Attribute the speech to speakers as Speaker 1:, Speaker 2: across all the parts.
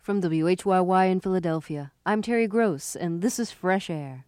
Speaker 1: From WHYY in Philadelphia, I'm Terry Gross, and this is Fresh Air.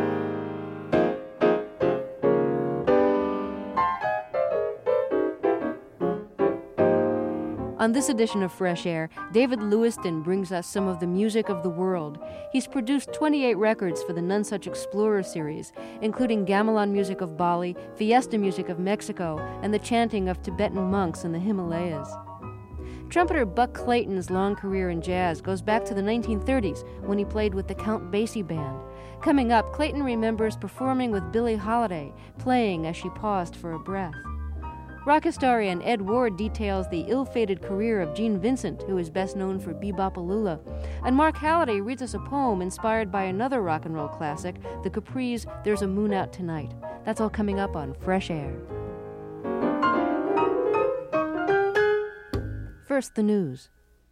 Speaker 1: On this edition of Fresh Air, David Lewiston brings us some of the music of the world. He's produced 28 records for the Nonesuch Explorer series, including gamelan music of Bali, fiesta music of Mexico, and the chanting of Tibetan monks in the Himalayas. Trumpeter Buck Clayton's long career in jazz goes back to the 1930s when he played with the Count Basie Band. Coming up, Clayton remembers performing with Billie Holiday, playing as she paused for a breath. Rock historian Ed Ward details the ill-fated career of Gene Vincent, who is best known for Bebop-A-Lula. And Mark Halliday reads us a poem inspired by another rock and roll classic, the Capri's There's a Moon Out Tonight. That's all coming up on Fresh Air. First, the news.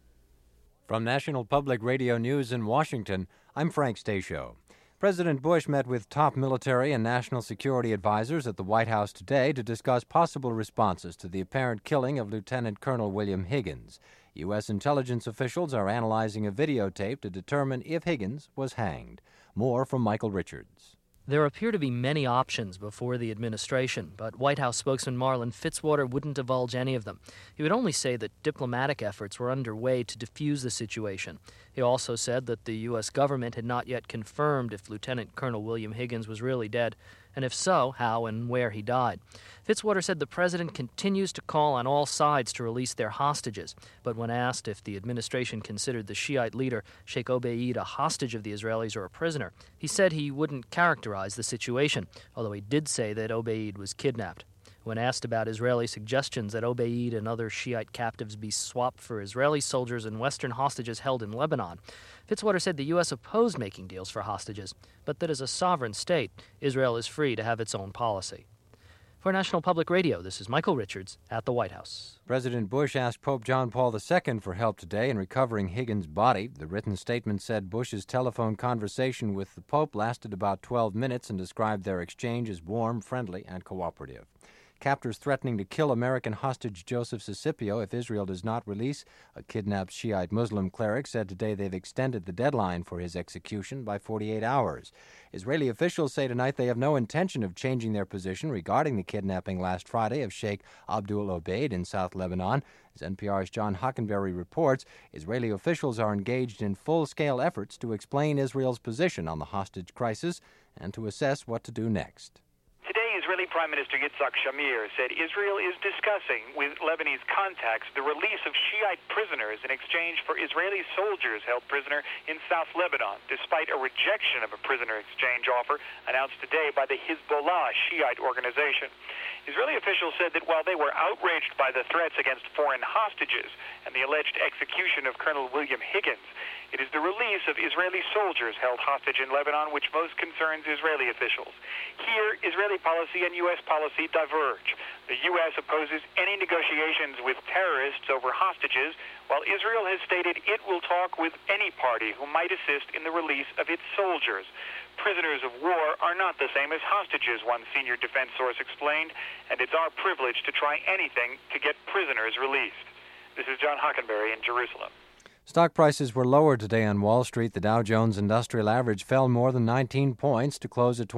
Speaker 2: From National Public Radio News in Washington, I'm Frank Stasio. President Bush met with top military and national security advisors at the White House today to discuss possible responses to the apparent killing of Lieutenant Colonel William Higgins. U.S. intelligence officials are analyzing a videotape to determine if Higgins was hanged. More from Michael Richards.
Speaker 3: There appear to be many options before the administration, but White House spokesman Marlin Fitzwater wouldn't divulge any of them. He would only say that diplomatic efforts were underway to defuse the situation. He also said that the U.S. government had not yet confirmed if Lieutenant Colonel William Higgins was really dead, and if so, how and where he died. Fitzwater said the president continues to call on all sides to release their hostages, but when asked if the administration considered the Shiite leader, Sheikh Obeid, a hostage of the Israelis or a prisoner, he said he wouldn't characterize the situation, although he did say that Obeid was kidnapped. When asked about Israeli suggestions that Obeid and other Shiite captives be swapped for Israeli soldiers and Western hostages held in Lebanon, Fitzwater said the U.S. opposed making deals for hostages, but that as a sovereign state, Israel is free to have its own policy. For National Public Radio, this is Michael Richards at the White House.
Speaker 2: President Bush asked Pope John Paul II for help today in recovering Higgins' body. The written statement said Bush's telephone conversation with the Pope lasted about 12 minutes and described their exchange as warm, friendly, and cooperative. Captors threatening to kill American hostage Joseph Sicipio if Israel does not release a kidnapped Shiite Muslim cleric said today they've extended the deadline for his execution by 48 hours. Israeli officials say tonight they have no intention of changing their position regarding the kidnapping last Friday of Sheikh Abdul Obeid in South Lebanon. As NPR's John Hockenberry reports, Israeli officials are engaged in full-scale efforts to explain Israel's position on the hostage crisis and to assess what to do next.
Speaker 4: Israeli Prime Minister Yitzhak Shamir said Israel is discussing with Lebanese contacts the release of Shiite prisoners in exchange for Israeli soldiers held prisoner in South Lebanon, despite a rejection of a prisoner exchange offer announced today by the Hezbollah Shiite organization. Israeli officials said that while they were outraged by the threats against foreign hostages and the alleged execution of Colonel William Higgins, it is the release of Israeli soldiers held hostage in Lebanon which most concerns Israeli officials. Here, Israeli policy and U.S. policy diverge. The U.S. opposes any negotiations with terrorists over hostages, while Israel has stated it will talk with any party who might assist in the release of its soldiers. Prisoners of war are not the same as hostages, one senior defense source explained, and it's our privilege to try anything to get prisoners released. This is John Hockenberry in Jerusalem.
Speaker 2: Stock prices were lower today on Wall Street. The Dow Jones Industrial Average fell more than 19 points to close at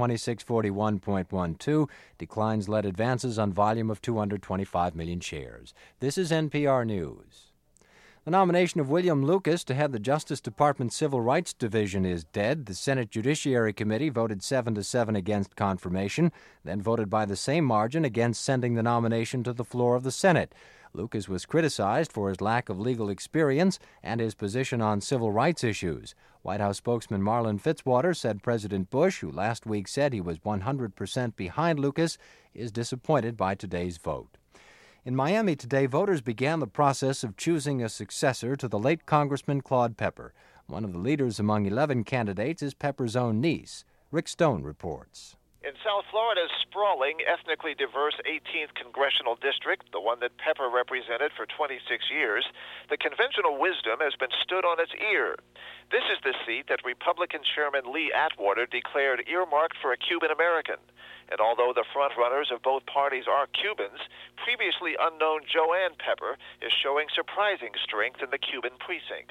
Speaker 2: 2641.12. Declines led advances on volume of 225 million shares. This is NPR News. The nomination of William Lucas to head the Justice Department Civil Rights Division is dead. The Senate Judiciary Committee voted 7-7 against confirmation, then voted by the same margin against sending the nomination to the floor of the Senate. Lucas was criticized for his lack of legal experience and his position on civil rights issues. White House spokesman Marlin Fitzwater said President Bush, who last week said he was 100% behind Lucas, is disappointed by today's vote. In Miami today, voters began the process of choosing a successor to the late Congressman Claude Pepper. One of the leaders among 11 candidates is Pepper's own niece. Rick Stone reports.
Speaker 5: In South Florida's sprawling, ethnically diverse 18th Congressional District, the one that Pepper represented for 26 years, the conventional wisdom has been stood on its ear. This is the seat that Republican Chairman Lee Atwater declared earmarked for a Cuban American. And although the frontrunners of both parties are Cubans, previously unknown Joanne Pepper is showing surprising strength in the Cuban precincts.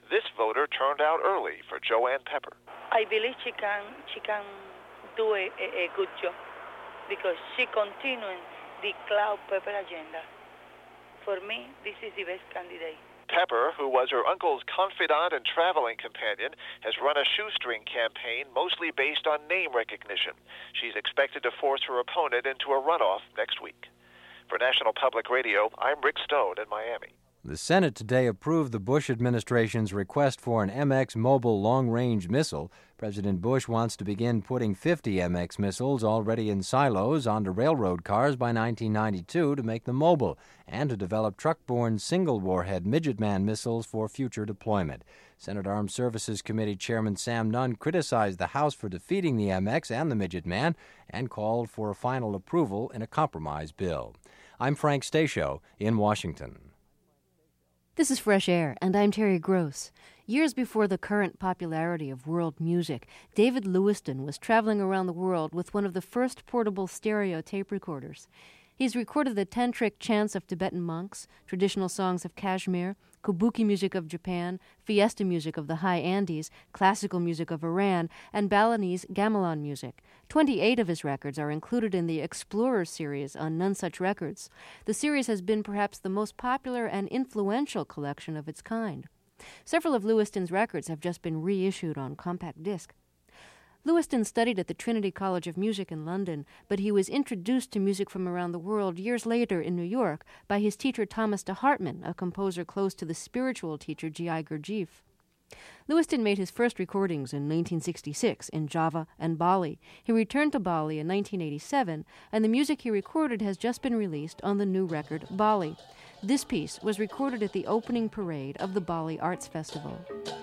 Speaker 5: This voter turned out early for Joanne Pepper.
Speaker 6: I believe she can do a good job because she continuing the Cloud Pepper agenda. For me, this is the best candidate.
Speaker 5: Pepper, who was her uncle's confidant and traveling companion, has run a shoestring campaign mostly based on name recognition. She's expected to force her opponent into a runoff next week. For National Public Radio, I'm Rick Stone in Miami.
Speaker 2: The Senate today approved the Bush administration's request for an MX mobile long-range missile. President Bush wants to begin putting 50 MX missiles already in silos onto railroad cars by 1992 to make them mobile, and to develop truck-borne single-warhead Midget-Man missiles for future deployment. Senate Armed Services Committee Chairman Sam Nunn criticized the House for defeating the MX and the Midget-Man and called for a final approval in a compromise bill. I'm Frank Stasio in Washington.
Speaker 1: This is Fresh Air, and I'm Terry Gross. Years before the current popularity of world music, David Lewiston was traveling around the world with one of the first portable stereo tape recorders. He's recorded the tantric chants of Tibetan monks, traditional songs of Kashmir, kabuki music of Japan, fiesta music of the high Andes, classical music of Iran, and Balinese gamelan music. 28 of his records are included in the Explorer series on None Such Records. The series has been perhaps the most popular and influential collection of its kind. Several of Lewiston's records have just been reissued on compact disc. Lewiston studied at the Trinity College of Music in London, but he was introduced to music from around the world years later in New York by his teacher Thomas de Hartmann, a composer close to the spiritual teacher G.I. Gurdjieff. Lewiston made his first recordings in 1966 in Java and Bali. He returned to Bali in 1987, and the music he recorded has just been released on the new record Bali. This piece was recorded at the opening parade of the Bali Arts Festival.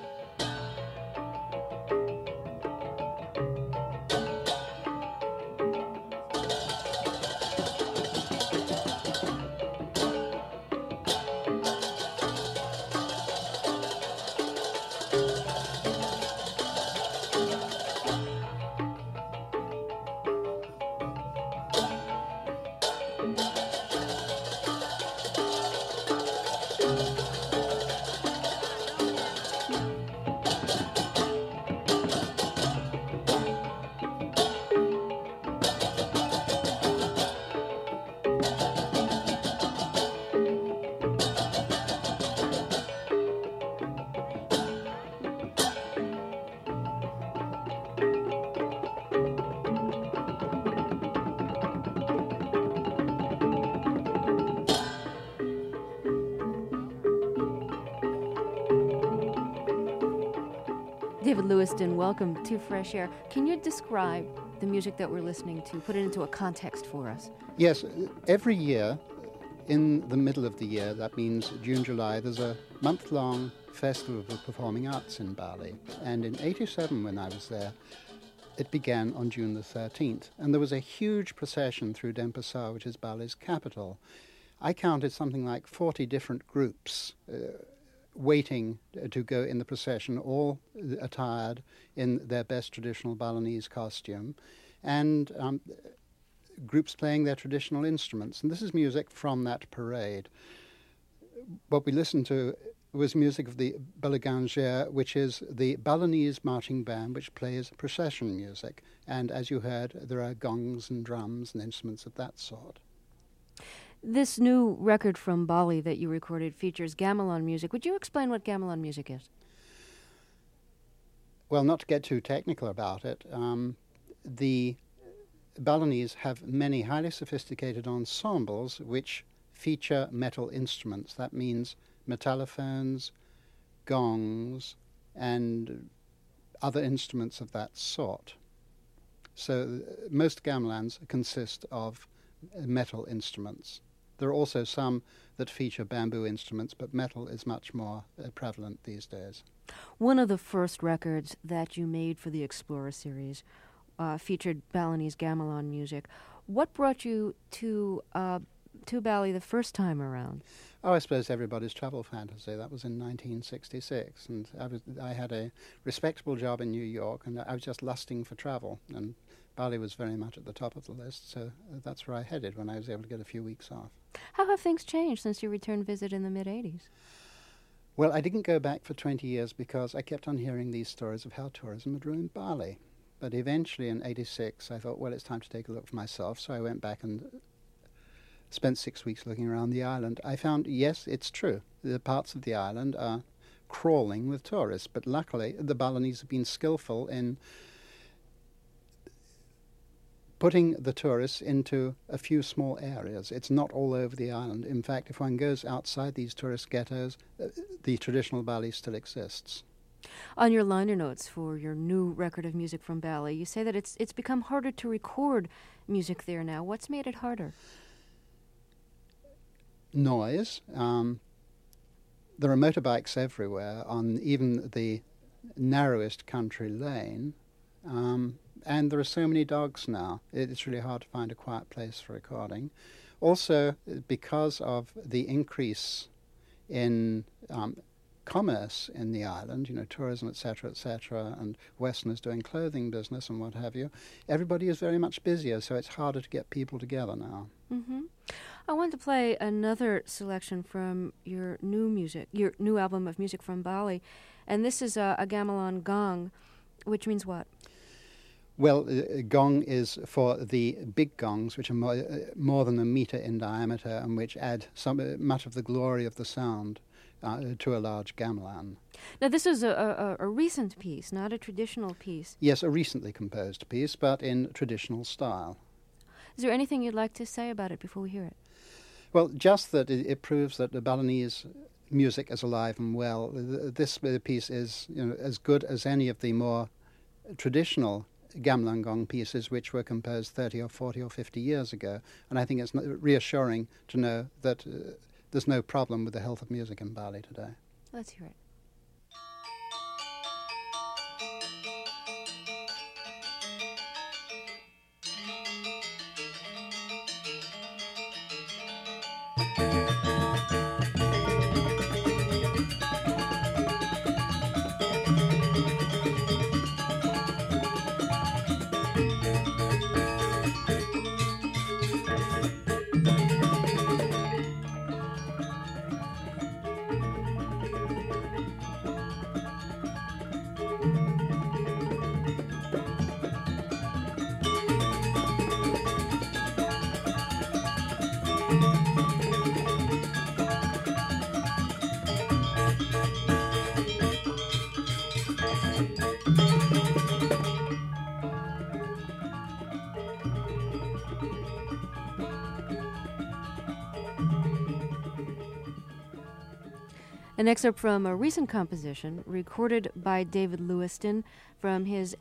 Speaker 1: David Lewiston, welcome to Fresh Air. Can you describe the music that we're listening to, put it into a context for us?
Speaker 7: Yes, every year, in the middle of the year, that means June, July, there's a month-long festival of performing arts in Bali. And in 87, when I was there, it began on June the 13th. And there was a huge procession through Denpasar, which is Bali's capital. I counted something like 40 different groups waiting to go in the procession, all attired in their best traditional Balinese costume, and groups playing their traditional instruments. And this is music from that parade. What we listened to was music of the Balaganjer, which is the Balinese marching band which plays procession music. And as you heard, there are gongs and drums and instruments of that sort.
Speaker 1: This new record from Bali that you recorded features gamelan music. Would you explain what gamelan music is?
Speaker 7: Well, not to get too technical about it, the Balinese have many highly sophisticated ensembles which feature metal instruments. That means metallophones, gongs, and other instruments of that sort. So most gamelans consist of metal instruments. There are also some that feature bamboo instruments, but metal is much more prevalent these days.
Speaker 1: One of the first records that you made for the Explorer series featured Balinese gamelan music. What brought you to Bali the first time around?
Speaker 7: Oh, I suppose everybody's travel fantasy. That was in 1966, and I had a respectable job in New York, and I was just lusting for travel, and Bali was very much at the top of the list, so that's where I headed when I was able to get a few weeks off.
Speaker 1: How have things changed since your return visit in the mid-'80s?
Speaker 7: Well, I didn't go back for 20 years because I kept on hearing these stories of how tourism had ruined Bali. But eventually in '86, I thought, well, it's time to take a look for myself. So I went back and spent 6 weeks looking around the island. I found, yes, it's true. The parts of the island are crawling with tourists. But luckily, the Balinese have been skillful in putting the tourists into a few small areas. It's not all over the island. In fact, if one goes outside these tourist ghettos, the traditional Bali still exists.
Speaker 1: On your liner notes for your new record of music from Bali, you say that it's become harder to record music there now. What's made it harder?
Speaker 7: Noise. There are motorbikes everywhere on even the narrowest country lane. And there are so many dogs now. It's really hard to find a quiet place for recording. Also, because of the increase in commerce in the island, tourism, etc., and Westerners doing clothing business and what have you, everybody is very much busier, so it's harder to get people together now.
Speaker 1: Mm-hmm. I want to play another selection from your new album of music from Bali, and this is a gamelan gong, which means what?
Speaker 7: Well, gong is for the big gongs, which are more than a meter in diameter and which add much of the glory of the sound to a large gamelan.
Speaker 1: Now, this is a recent piece, not a traditional piece.
Speaker 7: Yes, a recently composed piece, but in traditional style.
Speaker 1: Is there anything you'd like to say about it before we hear it?
Speaker 7: Well, just that it proves that the Balinese music is alive and well. This piece is as good as any of the more traditional gamelan gong pieces which were composed 30 or 40 or 50 years ago. And I think it's reassuring to know that there's no problem with the health of music in Bali today.
Speaker 1: Let's hear it. An excerpt from a recent composition recorded by David Lewiston from his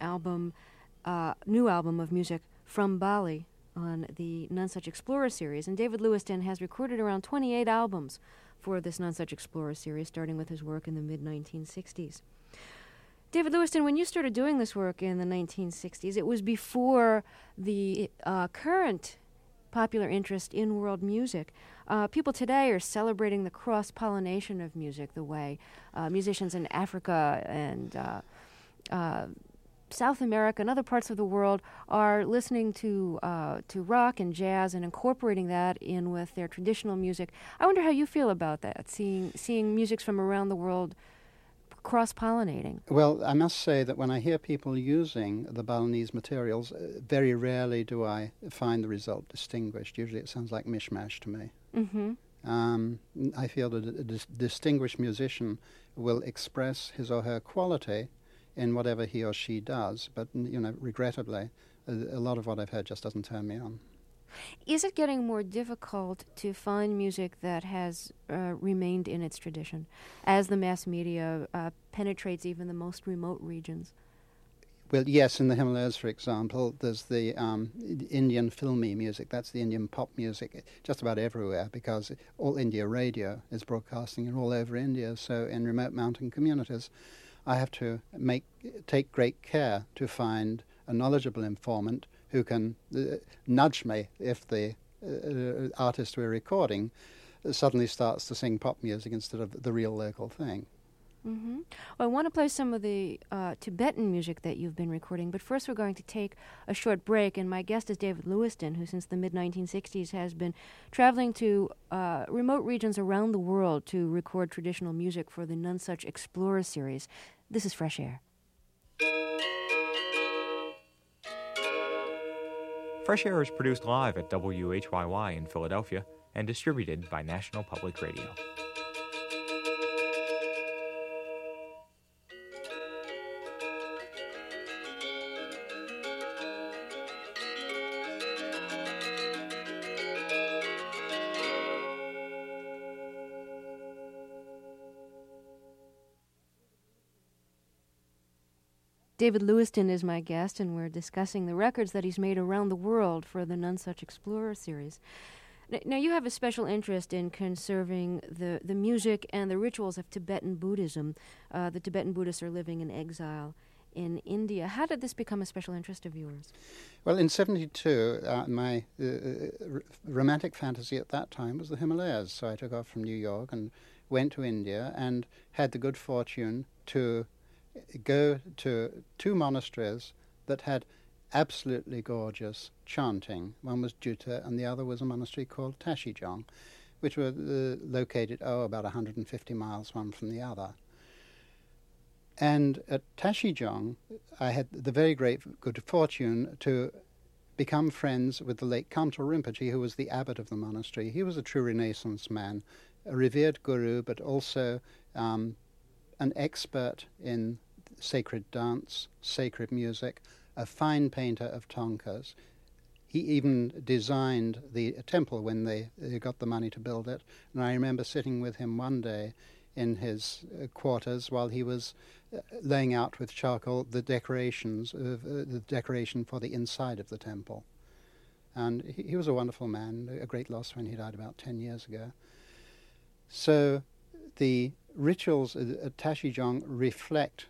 Speaker 1: new album of music from Bali on the None Such Explorer series. And David Lewiston has recorded around 28 albums for this None Such Explorer series, starting with his work in the mid-1960s. David Lewiston, when you started doing this work in the 1960s, it was before the current popular interest in world music. People today are celebrating the cross-pollination of music, the way musicians in Africa and South America and other parts of the world are listening to rock and jazz and incorporating that in with their traditional music. I wonder how you feel about that, seeing musics from around the world cross-pollinating.
Speaker 7: Well, I must say that when I hear people using the Balinese materials, very rarely do I find the result distinguished. Usually it sounds like mishmash to me.
Speaker 1: Mm-hmm.
Speaker 7: I feel that a distinguished musician will express his or her quality in whatever he or she does, but, regrettably, a lot of what I've heard just doesn't turn me on.
Speaker 1: Is it getting more difficult to find music that has remained in its tradition as the mass media penetrates even the most remote regions?
Speaker 7: Well, yes, in the Himalayas, for example, there's the Indian filmy music. That's the Indian pop music just about everywhere because All India Radio is broadcasting it all over India. So in remote mountain communities, I have to take great care to find a knowledgeable informant who can nudge me if the artist we're recording suddenly starts to sing pop music instead of the real local thing.
Speaker 1: Mm-hmm. Well, I want to play some of the Tibetan music that you've been recording, but first we're going to take a short break, and my guest is David Lewiston, who since the mid-1960s has been traveling to remote regions around the world to record traditional music for the Nonesuch Explorer series. This is Fresh Air.
Speaker 8: Fresh Air is produced live at WHYY in Philadelphia and distributed by National Public Radio.
Speaker 1: David Lewiston is my guest, and we're discussing the records that he's made around the world for the Nonesuch Explorer series. Now, you have a special interest in conserving the music and the rituals of Tibetan Buddhism. The Tibetan Buddhists are living in exile in India. How did this become a special interest of yours?
Speaker 7: Well, in 1972, my romantic fantasy at that time was the Himalayas. So I took off from New York and went to India and had the good fortune to go to two monasteries that had absolutely gorgeous chanting. One was Jutta and the other was a monastery called Tashijong, which were located, about 150 miles one from the other. And at Tashijong, I had the very good fortune to become friends with the late Kamtal Rinpoche, who was the abbot of the monastery. He was a true Renaissance man, a revered guru, but also an expert in sacred dance, sacred music, a fine painter of thangkas. He even designed the temple when they got the money to build it. And I remember sitting with him one day in his quarters while he was laying out with charcoal the decoration for the inside of the temple. And he was a wonderful man, a great loss when he died about 10 years ago. So the rituals at Tashijong reflect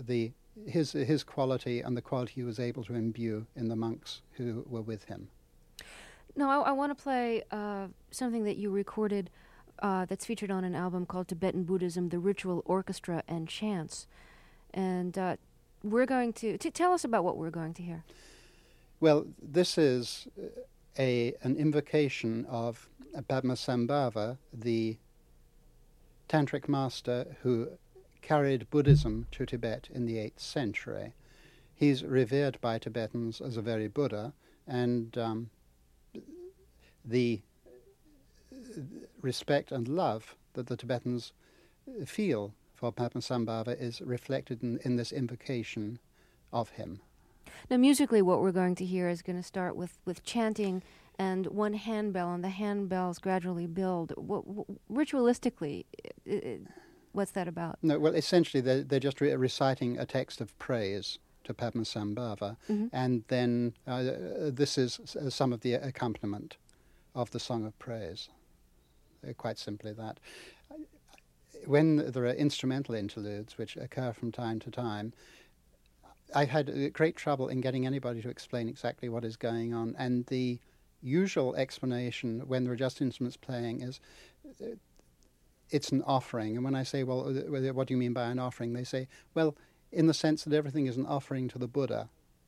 Speaker 7: his quality and the quality he was able to imbue in the monks who were with him.
Speaker 1: Now, I want to play something that you recorded that's featured on an album called Tibetan Buddhism, The Ritual Orchestra and Chants. And we're going to tell us about what we're going to hear.
Speaker 7: Well, this is an invocation of Padmasambhava, the tantric master who carried Buddhism to Tibet in the 8th century. He's revered by Tibetans as a very Buddha, and the respect and love that the Tibetans feel for Padmasambhava is reflected in this invocation of him.
Speaker 1: Now, musically, what we're going to hear is going to start with chanting and one handbell, and the handbells gradually build. Ritualistically, what's that about?
Speaker 7: No, well, essentially, they're just reciting a text of praise to Padmasambhava, and then this is some of the accompaniment of the song of praise. Quite simply that. When there are instrumental interludes, which occur from time to time, I had great trouble in getting anybody to explain exactly what is going on, and the usual explanation when there are just instruments playing is it's an offering. And when I say, well, what do you mean by an offering? They say, well, in the sense that everything is an offering to the Buddha.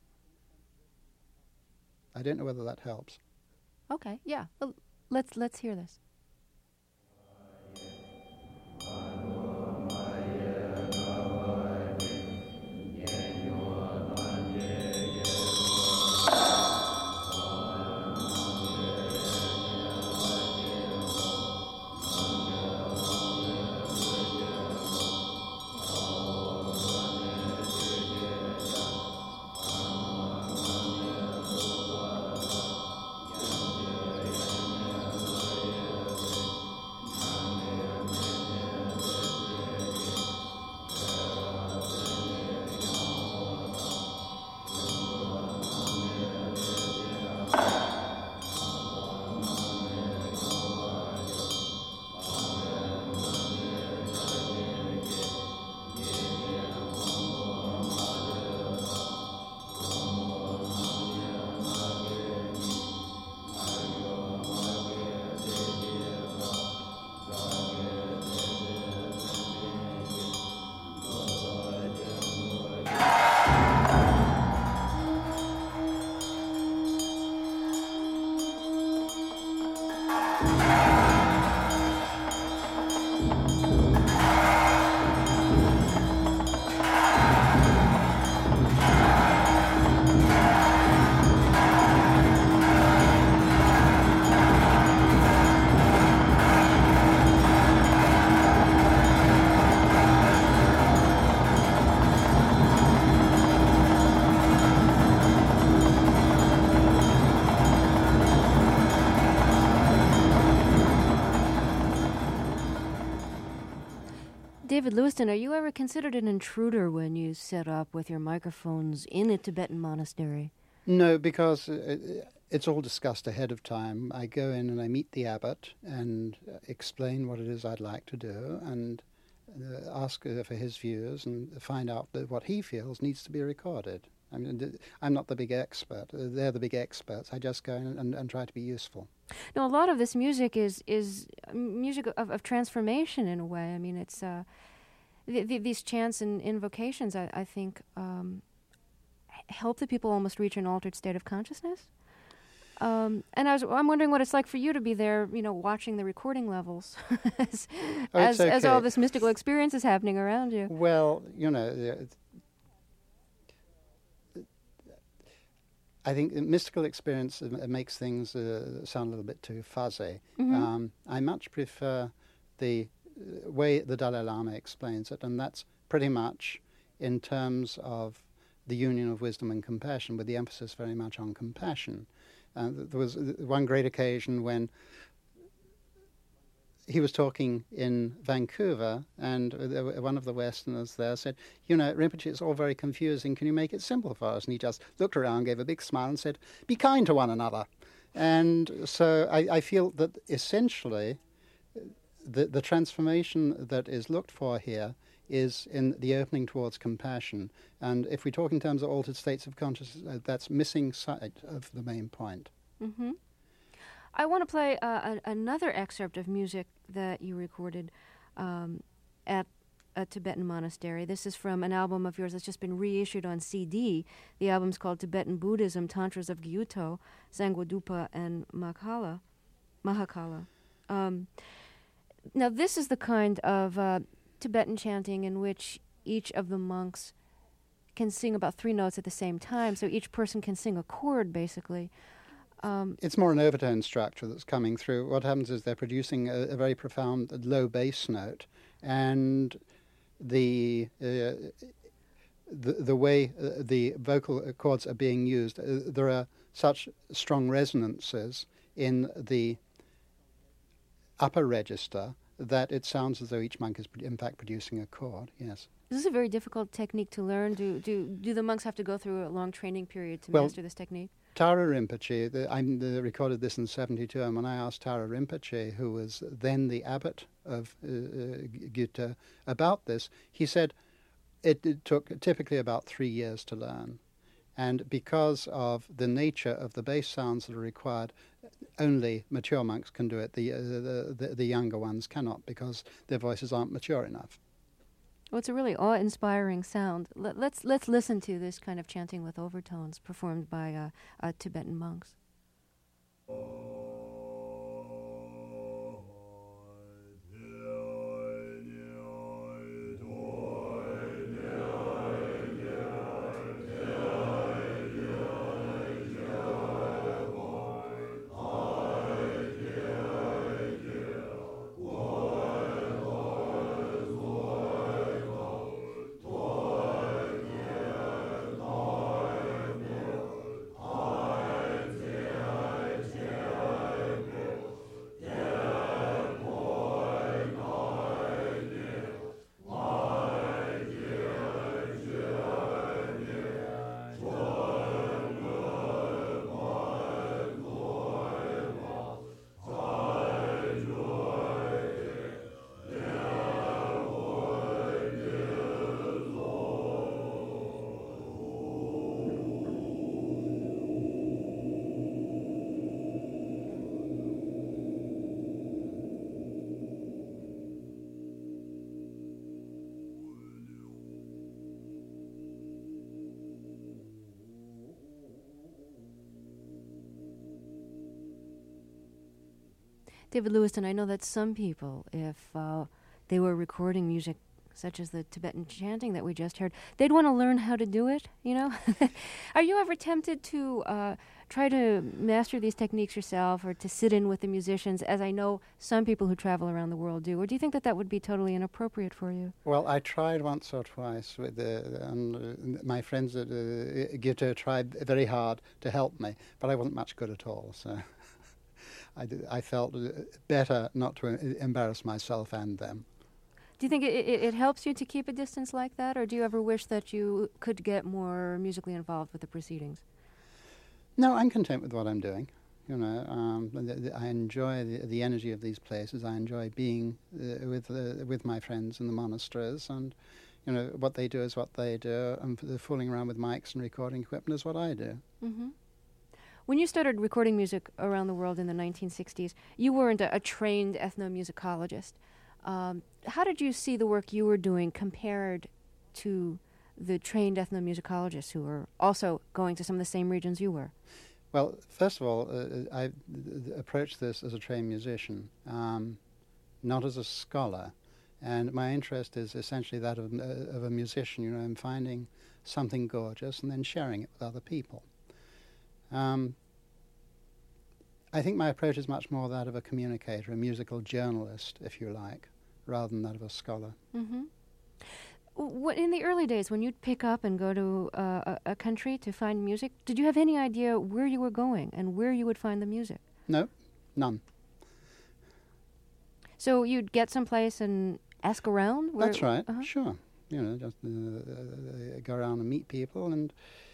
Speaker 7: I don't know whether that helps.
Speaker 1: Okay, yeah. Well, let's hear this. David Lewiston, are you ever considered an intruder when you set up with your microphones in a Tibetan monastery?
Speaker 7: No, because it's all discussed ahead of time. I go in and I meet the abbot and explain what it is I'd like to do and ask for his views and find out that what he feels needs to be recorded. I mean, I'm not the big expert. They're the big experts. I just go in and try to be useful.
Speaker 1: No, a lot of this music is music of transformation in a way. I mean, it's these chants and invocations, I think, help the people almost reach an altered state of consciousness. And I'm wondering what it's like for you to be there, watching the recording levels as all this mystical experience is happening around you.
Speaker 7: Well, I think mystical experience makes things sound a little bit too fuzzy.
Speaker 1: Mm-hmm.
Speaker 7: I much prefer the way the Dalai Lama explains it, and that's pretty much in terms of the union of wisdom and compassion, with the emphasis very much on compassion. There was one great occasion when he was talking in Vancouver, and one of the Westerners there said, Rinpoche, it's all very confusing. Can you make it simple for us? And he just looked around, gave a big smile and said, be kind to one another. And so I feel that essentially the transformation that is looked for here is in the opening towards compassion. And if we talk in terms of altered states of consciousness, that's missing sight of the main point.
Speaker 1: Mm-hmm. I want to play another excerpt of music that you recorded at a Tibetan monastery. This is from an album of yours that's just been reissued on CD. The album's called Tibetan Buddhism, Tantras of Gyuto, Sangwadupa, and Mahakala. Now, this is the kind of Tibetan chanting in which each of the monks can sing about 3 notes at the same time, so each person can sing a chord, basically.
Speaker 7: It's more an overtone structure that's coming through. What happens is they're producing a very profound low bass note, and the way the vocal chords are being used, there are such strong resonances in the upper register that it sounds as though each monk is in fact producing a chord. Yes.
Speaker 1: Is this a very difficult technique to learn? Do the monks have to go through a long training period to master this technique?
Speaker 7: Tara Rinpoche, I recorded this in 1972, and when I asked Tara Rinpoche, who was then the abbot of Gyuto, about this, he said it took typically about 3 years to learn. And because of the nature of the bass sounds that are required, only mature monks can do it. The younger ones cannot, because their voices aren't mature enough.
Speaker 1: Well, it's a really awe-inspiring sound. Let's listen to this kind of chanting with overtones performed by Tibetan monks. David Lewiston, I know that some people, if they were recording music such as the Tibetan chanting that we just heard, they'd want to learn how to do it, Are you ever tempted to try to master these techniques yourself, or to sit in with the musicians, as I know some people who travel around the world do? Or do you think that would be totally inappropriate for you?
Speaker 7: Well, I tried once or twice with my friends at Gyuto tried very hard to help me, but I wasn't much good at all, so I felt better not to embarrass myself and them.
Speaker 1: Do you think it helps you to keep a distance like that, or do you ever wish that you could get more musically involved with the proceedings?
Speaker 7: No, I'm content with what I'm doing. I enjoy the energy of these places. I enjoy being with my friends in the monasteries, and what they do is what they do, and the fooling around with mics and recording equipment is what I do.
Speaker 1: Mm-hmm. When you started recording music around the world in the 1960s, you weren't a trained ethnomusicologist. How did you see the work you were doing compared to the trained ethnomusicologists who were also going to some of the same regions you were?
Speaker 7: Well, first of all, I approached this as a trained musician, not as a scholar. And my interest is essentially that of a musician, in finding something gorgeous and then sharing it with other people. I think my approach is much more that of a communicator, a musical journalist, if you like, rather than that of a scholar.
Speaker 1: Mm-hmm. In the early days, when you'd pick up and go to a country to find music, did you have any idea where you were going and where you would find the music?
Speaker 7: No, none.
Speaker 1: So you'd get someplace and ask around?
Speaker 7: That's right, sure. Just go around and meet people. And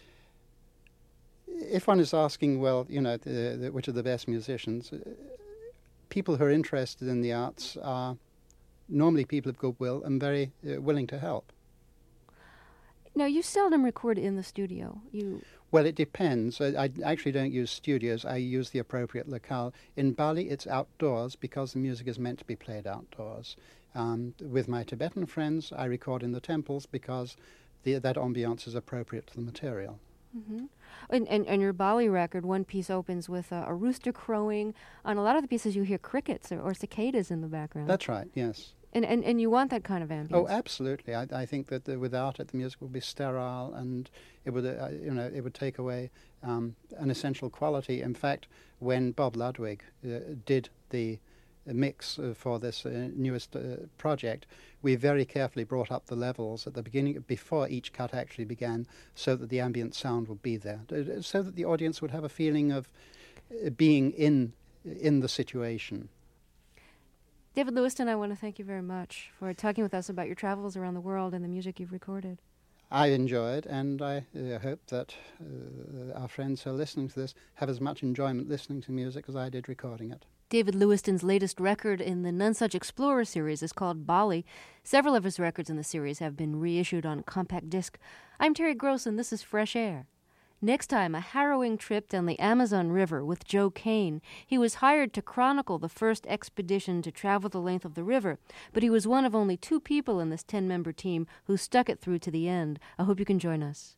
Speaker 7: if one is asking, well, which are the best musicians, people who are interested in the arts are normally people of goodwill and very willing to help.
Speaker 1: Now, you seldom record in the studio.
Speaker 7: Well, it depends. I actually don't use studios. I use the appropriate locale. In Bali, it's outdoors because the music is meant to be played outdoors. With my Tibetan friends, I record in the temples because that ambiance is appropriate to the material.
Speaker 1: Mm-hmm. And your Bali record, one piece opens with a rooster crowing. On a lot of the pieces, you hear crickets or cicadas in the background.
Speaker 7: That's right, yes.
Speaker 1: And you want that kind of ambience?
Speaker 7: Oh, absolutely. I think that without it, the music would be sterile, and it would, it would take away an essential quality. In fact, when Bob Ludwig did the mix for this newest project, we very carefully brought up the levels at the beginning, before each cut actually began, so that the ambient sound would be there, so that the audience would have a feeling of being in the situation.
Speaker 1: David Lewiston, I want to thank you very much for talking with us about your travels around the world and the music you've recorded.
Speaker 7: I enjoyed, and I hope that our friends who are listening to this have as much enjoyment listening to music as I did recording it.
Speaker 1: David Lewiston's latest record in the Nonesuch Explorer series is called Bali. Several of his records in the series have been reissued on compact disc. I'm Terry Gross, and this is Fresh Air. Next time, a harrowing trip down the Amazon River with Joe Kane. He was hired to chronicle the first expedition to travel the length of the river, but he was one of only 2 people in this 10-member team who stuck it through to the end. I hope you can join us.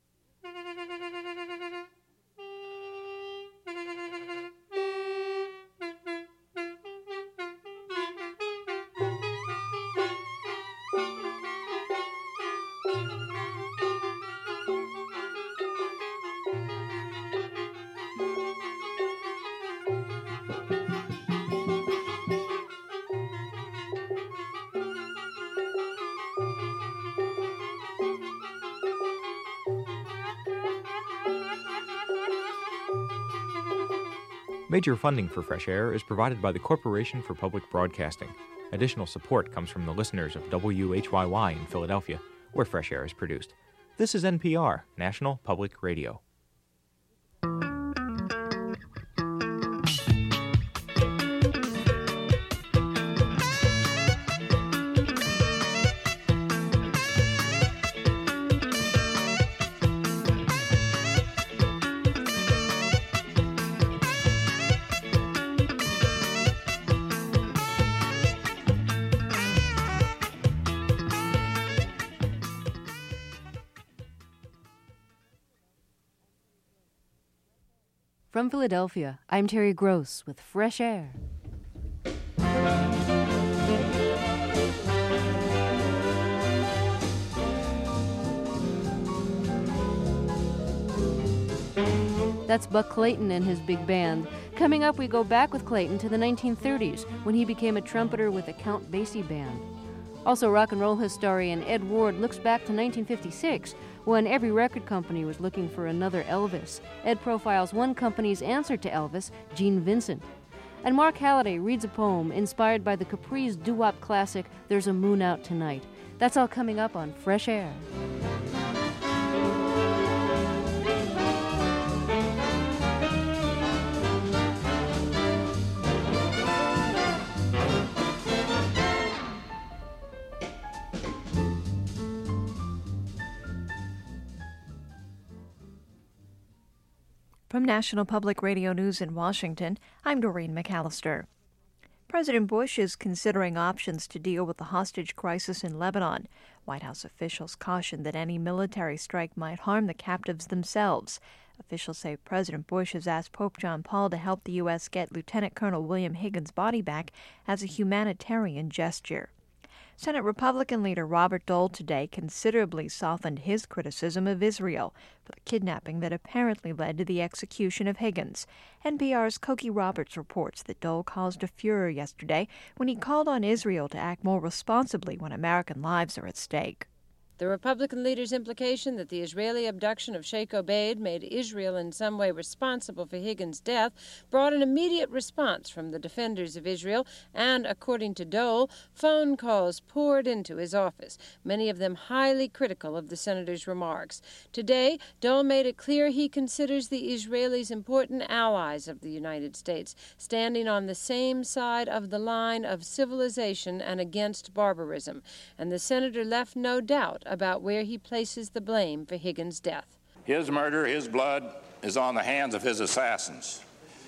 Speaker 8: Major funding for Fresh Air is provided by the Corporation for Public Broadcasting. Additional support comes from the listeners of WHYY in Philadelphia, where Fresh Air is produced. This is NPR, National Public Radio.
Speaker 1: From Philadelphia, I'm Terry Gross with Fresh Air. That's Buck Clayton and his big band. Coming up, we go back with Clayton to the 1930s when he became a trumpeter with the Count Basie Band. Also, rock and roll historian Ed Ward looks back to 1956 when every record company was looking for another Elvis. Ed profiles one company's answer to Elvis, Gene Vincent. And Mark Halliday reads a poem inspired by the Capri's doo-wop classic, There's a Moon Out Tonight. That's all coming up on Fresh Air.
Speaker 9: From National Public Radio News in Washington, I'm Doreen McAllister. President Bush is considering options to deal with the hostage crisis in Lebanon. White House officials cautioned that any military strike might harm the captives themselves. Officials say President Bush has asked Pope John Paul to help the U.S. get Lieutenant Colonel William Higgins' body back as a humanitarian gesture. Senate Republican leader Robert Dole today considerably softened his criticism of Israel for the kidnapping that apparently led to the execution of Higgins. NPR's Cokie Roberts reports that Dole caused a furor yesterday when he called on Israel to act more responsibly when American lives are at stake.
Speaker 10: The Republican leader's implication that the Israeli abduction of Sheikh Obaid made Israel in some way responsible for Higgins' death brought an immediate response from the defenders of Israel, and, according to Dole, phone calls poured into his office, many of them highly critical of the senator's remarks. Today, Dole made it clear he considers the Israelis important allies of the United States, standing on the same side of the line of civilization and against barbarism. And the senator left no doubt about where he places the blame for Higgins' death.
Speaker 11: His murder, his blood, is on the hands of his assassins.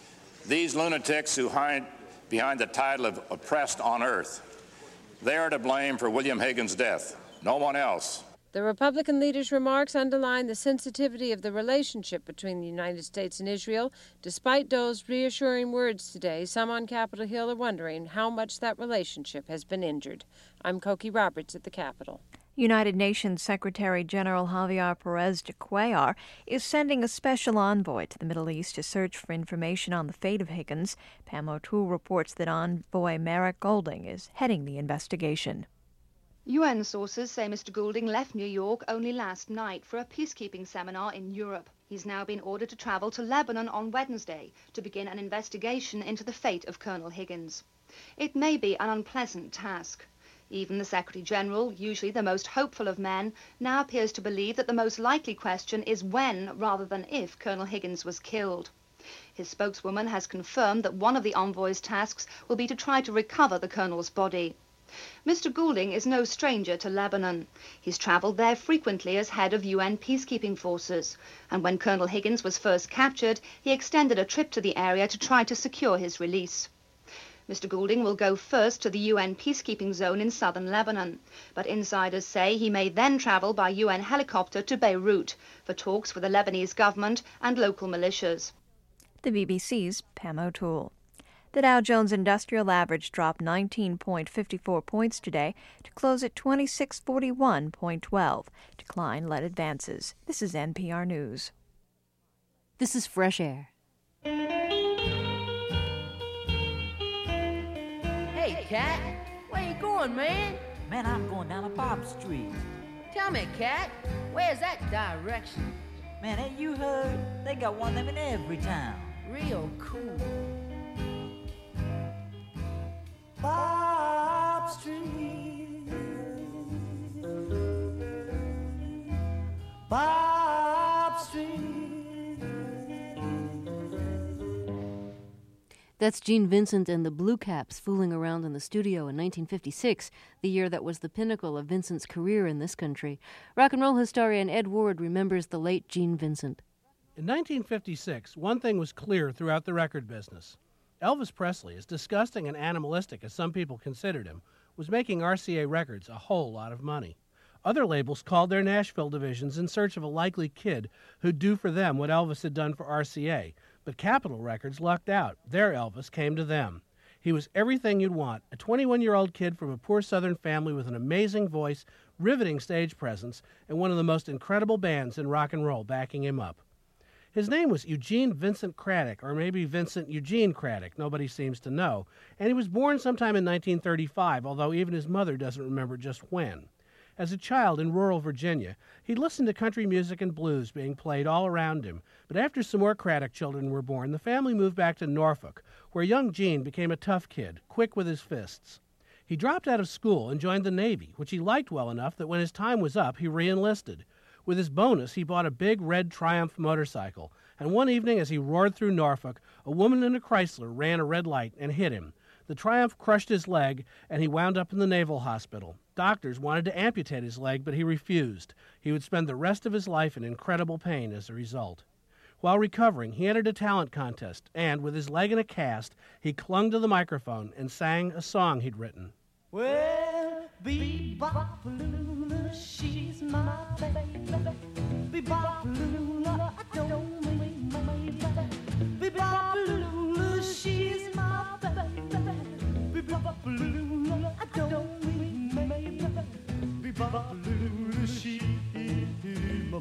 Speaker 11: These lunatics who hide behind the title of oppressed on earth, they are to blame for William Higgins' death, no one else.
Speaker 10: The Republican leader's remarks underline the sensitivity of the relationship between the United States and Israel. Despite Dole's reassuring words today, some on Capitol Hill are wondering how much that relationship has been injured. I'm Cokie Roberts at the Capitol.
Speaker 9: United Nations Secretary General Javier Perez de Cuellar is sending a special envoy to the Middle East to search for information on the fate of Higgins. Pam O'Toole reports that envoy Merrick Golding is heading the investigation.
Speaker 12: UN sources say Mr. Goulding left New York only last night for a peacekeeping seminar in Europe. He's now been ordered to travel to Lebanon on Wednesday to begin an investigation into the fate of Colonel Higgins. It may be an unpleasant task. Even the Secretary-General, usually the most hopeful of men, now appears to believe that the most likely question is when rather than if Colonel Higgins was killed. His spokeswoman has confirmed that one of the envoy's tasks will be to try to recover the colonel's body. Mr. Goulding is no stranger to Lebanon. He's travelled there frequently as head of UN peacekeeping forces, and when Colonel Higgins was first captured, he extended a trip to the area to try to secure his release. Mr. Goulding will go first to the UN peacekeeping zone in southern Lebanon, but insiders say he may then travel by UN helicopter to Beirut for talks with the Lebanese government and local militias.
Speaker 9: The BBC's Pam O'Toole. The Dow Jones Industrial Average dropped 19.54 points today to close at 2641.12. Decline led advances. This is NPR News.
Speaker 1: This is Fresh Air.
Speaker 13: Hey, Cat, where you going, man?
Speaker 14: Man, I'm going down a Bob Street.
Speaker 13: Tell me, Cat, where's that direction?
Speaker 14: Man, ain't you heard? They got one of them in every town.
Speaker 13: Real cool.
Speaker 14: Bob Street, Bob Street.
Speaker 1: That's Gene Vincent and the Blue Caps fooling around in the studio in 1956, the year that was the pinnacle of Vincent's career in this country. Rock and roll historian Ed Ward remembers the late Gene Vincent.
Speaker 15: In 1956, one thing was clear throughout the record business. Elvis Presley, as disgusting and animalistic as some people considered him, was making RCA Records a whole lot of money. Other labels called their Nashville divisions in search of a likely kid who'd do for them what Elvis had done for RCA, but Capitol Records lucked out. Their Elvis came to them. He was everything you'd want, a 21-year-old kid from a poor Southern family with an amazing voice, riveting stage presence, and one of the most incredible bands in rock and roll backing him up. His name was Eugene Vincent Craddock, or maybe Vincent Eugene Craddock, nobody seems to know, and he was born sometime in 1935, although even his mother doesn't remember just when. As a child in rural Virginia, he listened to country music and blues being played all around him. But after some more Craddock children were born, the family moved back to Norfolk, where young Gene became a tough kid, quick with his fists. He dropped out of school and joined the Navy, which he liked well enough that when his time was up, he re-enlisted. With his bonus, he bought a big red Triumph motorcycle, and one evening as he roared through Norfolk, a woman in a Chrysler ran a red light and hit him. The Triumph crushed his leg, and he wound up in the Naval Hospital. Doctors wanted to amputate his leg, but he refused. He would spend the rest of his life in incredible pain as a result. While recovering, he entered a talent contest, and with his leg in a cast, he clung to the microphone and sang a song he'd written.
Speaker 16: Well, Bebop-a-Lula, she's my baby. Bebop-a-Lula, I don't mean my baby. Bebop-a-Lula, she's my baby. Bebop-a-Lula, I don't mean my baby. Bebop-a-Lula, she's my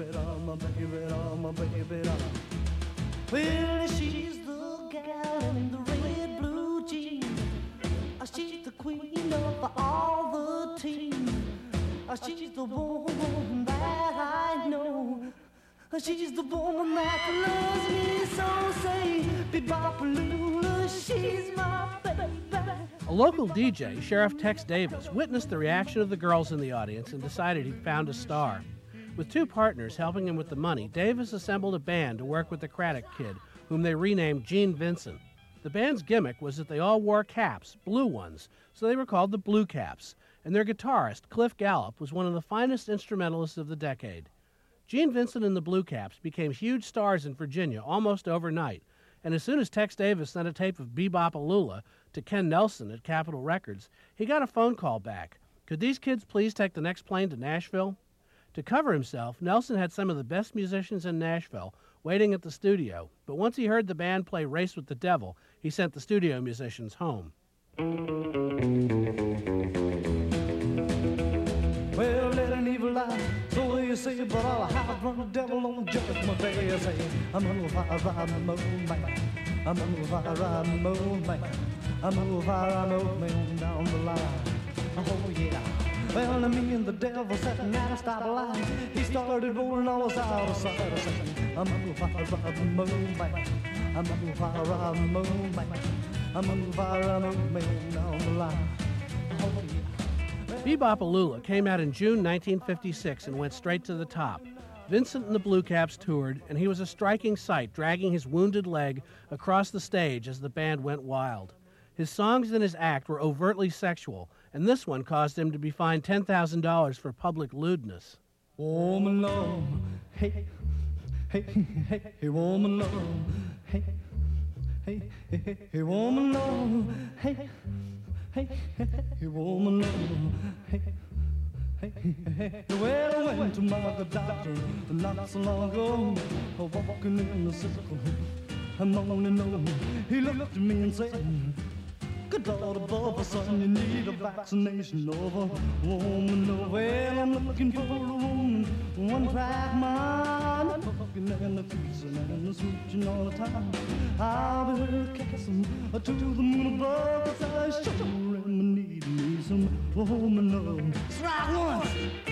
Speaker 16: baby. Well, she's the gal in the red blue jeans. She's the queen of all the team. She's the woman that I know. She's the woman that loves me so. Say, Bebop-a-Lula, she's my baby.
Speaker 15: A local DJ, Sheriff Tex Davis, witnessed the reaction of the girls in the audience and decided he'd found a star. With two partners helping him with the money, Davis assembled a band to work with the Craddock kid, whom they renamed Gene Vincent. The band's gimmick was that they all wore caps, blue ones, so they were called the Blue Caps, and their guitarist, Cliff Gallup, was one of the finest instrumentalists of the decade. Gene Vincent and the Blue Caps became huge stars in Virginia almost overnight, and as soon as Tex Davis sent a tape of Bebop-a-Lula to Ken Nelson at Capitol Records, he got a phone call back. Could these kids please take the next plane to Nashville? To cover himself, Nelson had some of the best musicians in Nashville waiting at the studio, but once he heard the band play Race with the Devil, he sent the studio musicians home.
Speaker 16: Well, let an evil eye, so they say, but I'll hide from the devil on judgment day. I say, I'm gonna ride the moon man. I'm gonna ride the moon man. I'm gonna ride the moon man down the line. Oh yeah. Well, me and the devil sitting at a stoplight. He started rolling all us out of sight. I said, I'm gonna ride the moon man. I'm gonna ride the moon man. I'm gonna ride the moon man down the line. Oh yeah.
Speaker 15: Bebop-a-Lula came out in June 1956 and went straight to the top. Vincent and the Blue Caps toured, and he was a striking sight, dragging his wounded leg across the stage as the band went wild. His songs and his act were overtly sexual, and this one caused him to be fined $10,000 for public lewdness.
Speaker 16: Woman love, hey, hey, hey, hey, woman love, hey, hey, hey, hey, woman love, hey, hey, hey, woman love, hey, hey, hey. Well, I went to my doctor not so long ago, walking in the circle, I'm only know. He looked at me and said, good Lord above, son, you need a vaccination of a woman. Well, I'm looking for a woman, one track mind, fucking and a kissing and a smooching all the time. I'll be her kissing to the moon above, 'cause I sure am need me some woman. Strike once.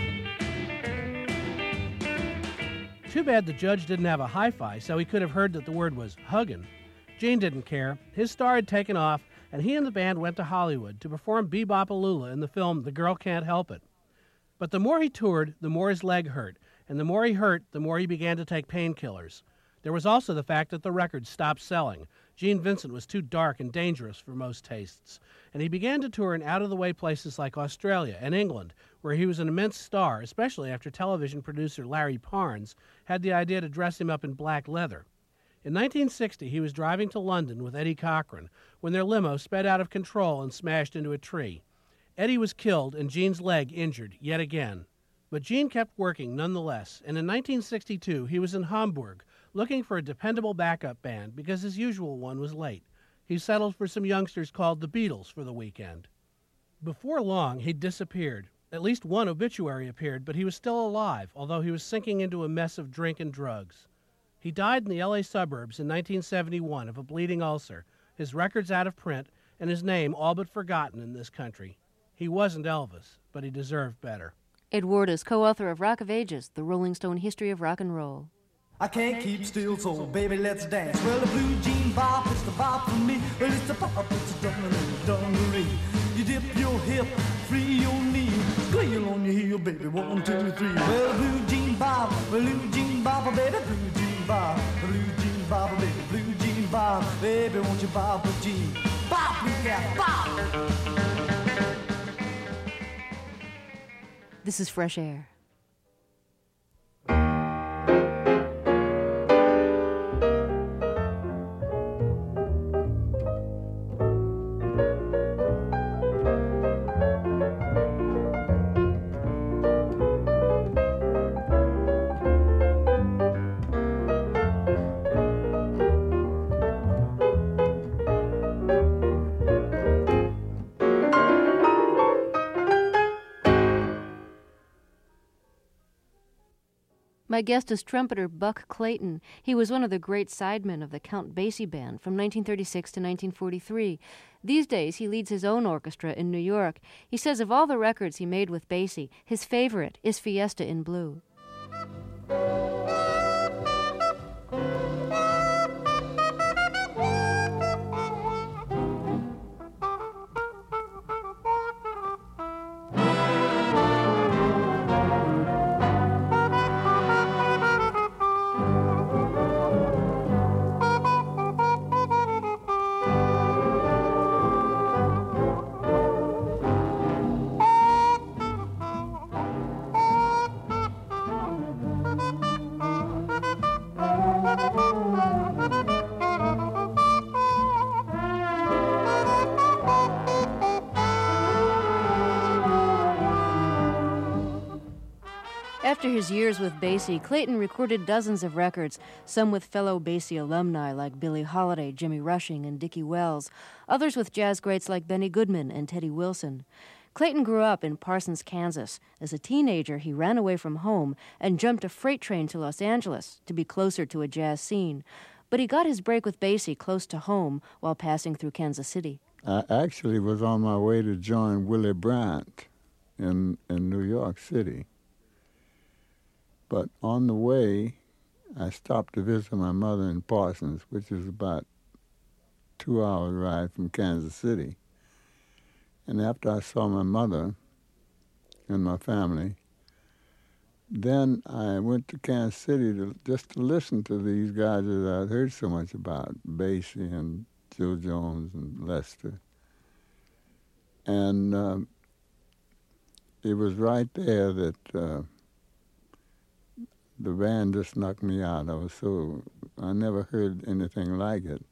Speaker 15: Too bad the judge didn't have a hi-fi, so he could have heard that the word was huggin'. Gene didn't care. His star had taken off, and he and the band went to Hollywood to perform Bebop-a-Lula in the film The Girl Can't Help It. But the more he toured, the more his leg hurt, and the more he hurt, the more he began to take painkillers. There was also the fact that the record stopped selling. Gene Vincent was too dark and dangerous for most tastes, and he began to tour in out-of-the-way places like Australia and England, where he was an immense star, especially after television producer Larry Parnes had the idea to dress him up in black leather. In 1960, he was driving to London with Eddie Cochran when their limo sped out of control and smashed into a tree. Eddie was killed and Gene's leg injured yet again. But Gene kept working nonetheless, and in 1962 he was in Hamburg looking for a dependable backup band because his usual one was late. He settled for some youngsters called the Beatles for the weekend. Before long, he'd disappeared. At least one obituary appeared, but he was still alive, although he was sinking into a mess of drink and drugs. He died in the L.A. suburbs in 1971 of a bleeding ulcer, his records out of print, and his name all but forgotten in this country. He wasn't Elvis, but he deserved better.
Speaker 1: Ed Ward is co-author of Rock of Ages, the Rolling Stone History of Rock and Roll.
Speaker 16: I can't keep still, so baby, let's dance. Well, the blue jean bop, it's the bop for me. Well, it's the bop, it's the dungaree. You dip your hip, free your knee, squeal on your heel, baby, 1, 2, 3. Well, the blue jean bop, baby, blue jean bop, blue jean bop, baby, blue jean bop, baby, won't you bop a jean? Bop, you got bop!
Speaker 1: This is Fresh Air. My guest is trumpeter Buck Clayton. He was one of the great sidemen of the Count Basie Band from 1936 to 1943. These days, he leads his own orchestra in New York. He says of all the records he made with Basie, his favorite is Fiesta in Blue. After his years with Basie, Clayton recorded dozens of records, some with fellow Basie alumni like Billie Holiday, Jimmy Rushing, and Dickie Wells, others with jazz greats like Benny Goodman and Teddy Wilson. Clayton grew up in Parsons, Kansas. As a teenager, he ran away from home and jumped a freight train to Los Angeles to be closer to a jazz scene. But he got his break with Basie close to home while passing through Kansas City.
Speaker 17: I actually was on my way to join Willie Bryant in New York City. But on the way, I stopped to visit my mother in Parsons, which is about 2 hours ride from Kansas City. And after I saw my mother and my family, then I went to Kansas City just to listen to these guys that I'd heard so much about, Basie and Joe Jones and Lester. And it was right there that the band just knocked me out. I never heard anything like it.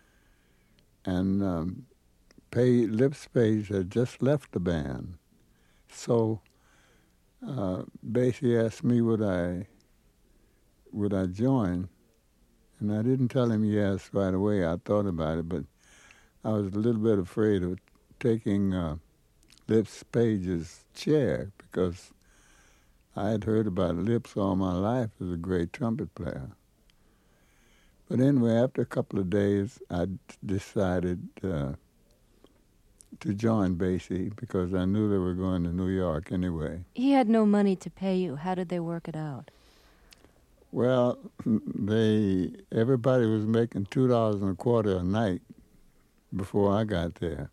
Speaker 17: And Lips Page had just left the band. So Basie asked me would I join, and I didn't tell him yes right away. I thought about it, but I was a little bit afraid of taking Lips Page's chair because I had heard about Lips all my life as a great trumpet player. But anyway, after a couple of days, I decided to join Basie because I knew they were going to New York anyway.
Speaker 1: He had no money to pay you. How did they work it out?
Speaker 17: Well, everybody was making $2.25 a night before I got there.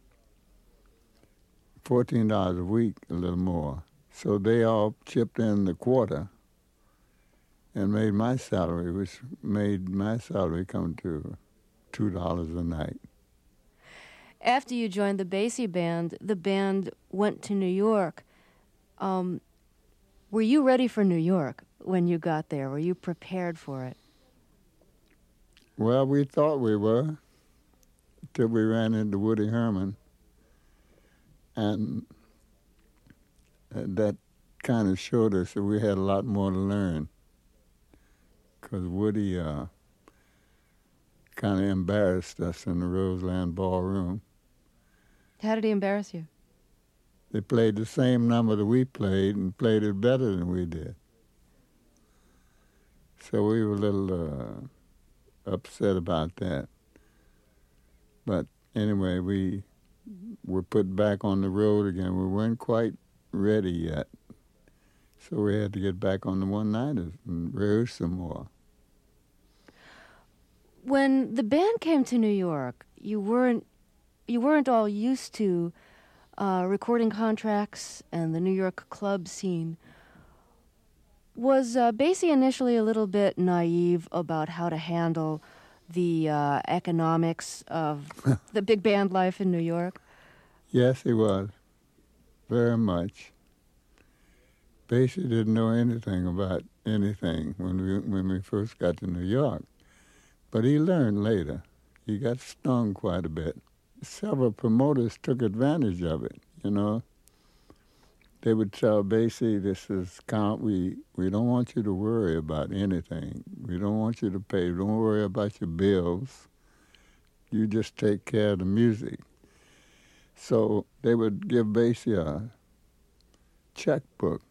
Speaker 17: $14 a week, a little more. So they all chipped in the quarter and made my salary, which made my salary come to $2 a night.
Speaker 1: After you joined the Basie Band, the band went to New York. Were you ready for New York when you got there? Were you prepared for it?
Speaker 17: Well, we thought we were, until we ran into Woody Herman. And that kind of showed us that we had a lot more to learn, because Woody kind of embarrassed us in the Roseland Ballroom.
Speaker 1: How did he embarrass you?
Speaker 17: They played the same number that we played and played it better than we did. So we were a little upset about that. But anyway, we were put back on the road again. We weren't quite ready yet. So we had to get back on the one-nighters and rehearse some more.
Speaker 1: When the band came to New York, you weren't all used to recording contracts and the New York club scene. Was Basie initially a little bit naive about how to handle the economics of the big band life in New York?
Speaker 17: Yes, he was. Very much. Basie didn't know anything about anything when we first got to New York. But he learned later. He got stung quite a bit. Several promoters took advantage of it, you know. They would tell Basie, this is Count, we don't want you to worry about anything. We don't want you to pay. Don't worry about your bills. You just take care of the music. So they would give Basie a checkbook,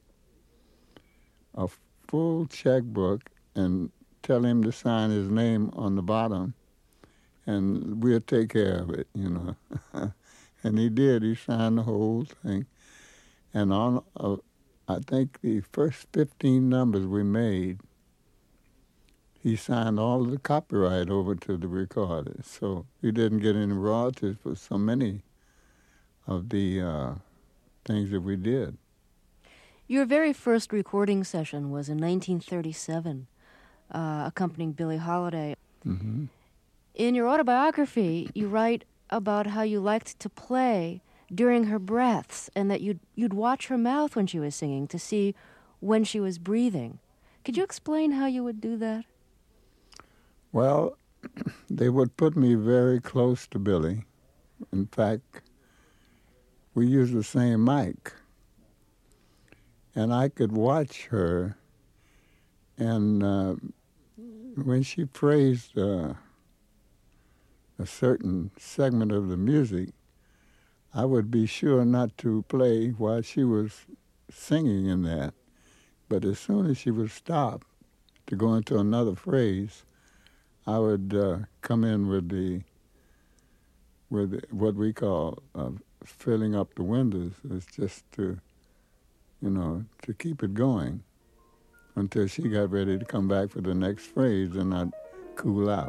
Speaker 17: a full checkbook, and tell him to sign his name on the bottom, and we'll take care of it, you know. And he did. He signed the whole thing. And on, I think the first 15 numbers we made, he signed all the copyright over to the recorders. So we didn't get any royalties for so many of the things that we did.
Speaker 1: Your very first recording session was in 1937, accompanying Billie Holiday.
Speaker 17: Mm-hmm.
Speaker 1: In your autobiography, you write about how you liked to play during her breaths and that you'd watch her mouth when she was singing to see when she was breathing. Could you explain how you would do that?
Speaker 17: Well, they would put me very close to Billie. In fact, we used the same mic. And I could watch her, and when she praised a certain segment of the music, I would be sure not to play while she was singing in that. But as soon as she would stop to go into another phrase, I would come in with what we call filling up the windows. It's just to, you know, to keep it going until she got ready to come back for the next phrase, and I'd cool out.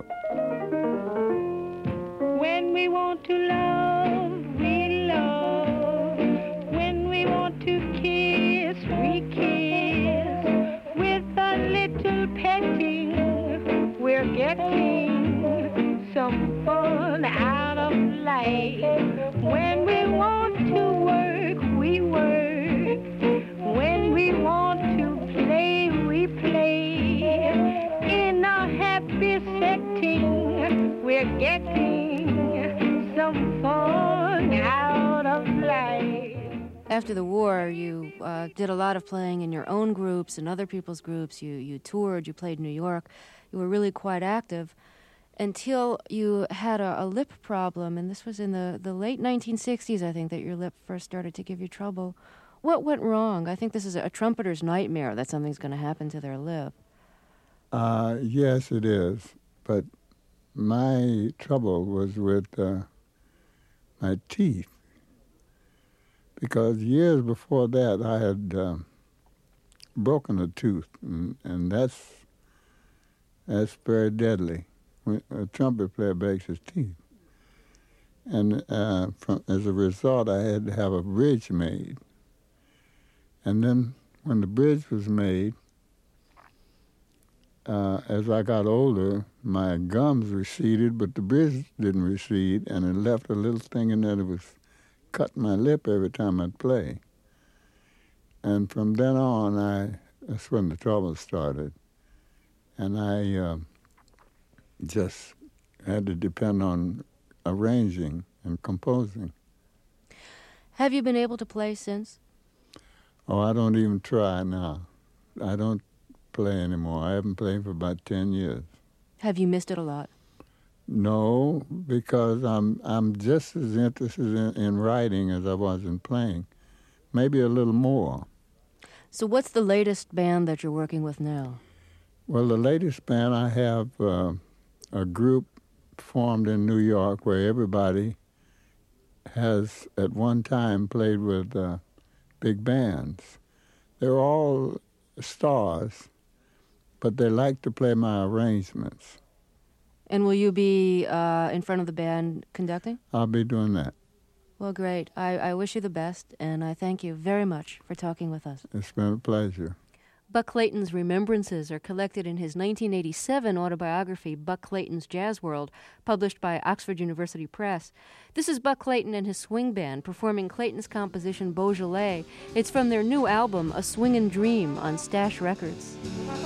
Speaker 18: When we want to love, we love. When we want to kiss, we kiss. With a little petting, we're getting some fun out of life. When we want to work, we work. When we want to play, we play. In a happy setting, we're getting some fun out of life.
Speaker 1: After the war, you did a lot of playing in your own groups and other people's groups. You toured, you played New York. You were really quite active until you had a lip problem, and this was in the late 1960s, I think, that your lip first started to give you trouble. What went wrong? I think this is a trumpeter's nightmare, that something's going to happen to their lip.
Speaker 17: Yes, it is. But my trouble was with my teeth. Because years before that, I had broken a tooth, and that's very deadly. When a trumpet player breaks his teeth. And as a result, I had to have a bridge made. And then when the bridge was made, as I got older, my gums receded, but the bridge didn't recede, and it left a little thing in there that was cutting my lip every time I'd play. And from then on, that's when the trouble started. And I just had to depend on arranging and composing.
Speaker 1: Have you been able to play since?
Speaker 17: Oh, I don't even try now. I don't play anymore. I haven't played for about 10 years.
Speaker 1: Have you missed it a lot?
Speaker 17: No, because I'm just as interested in writing as I was in playing. Maybe a little more.
Speaker 1: So what's the latest band that you're working with now?
Speaker 17: Well, the latest band, I have a group formed in New York where everybody has at one time played with big bands. They're all stars, but they like to play my arrangements.
Speaker 1: And will you be in front of the band conducting?
Speaker 17: I'll be doing that.
Speaker 1: Well, great. I wish you the best, and I thank you very much for talking with us.
Speaker 17: It's been a pleasure.
Speaker 1: Buck Clayton's remembrances are collected in his 1987 autobiography, Buck Clayton's Jazz World, published by Oxford University Press. This is Buck Clayton and his swing band performing Clayton's composition Beaujolais. It's from their new album, A Swingin' Dream, on Stash Records.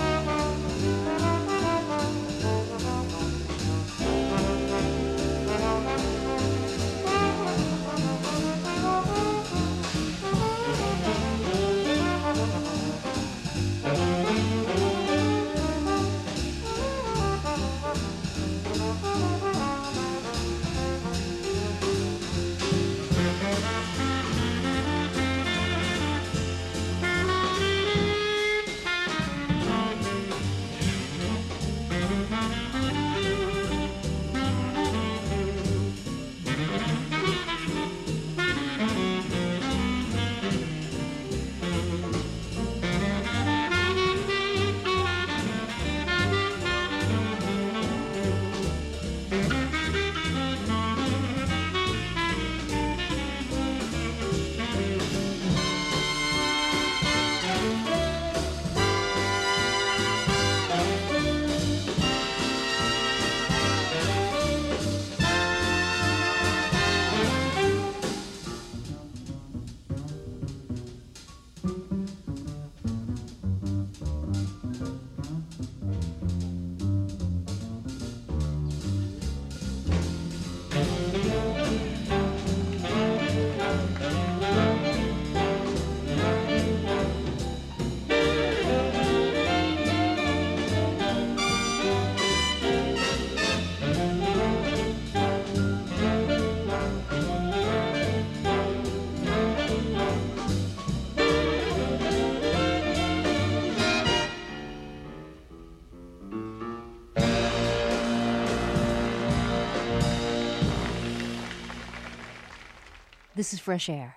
Speaker 1: This is Fresh Air.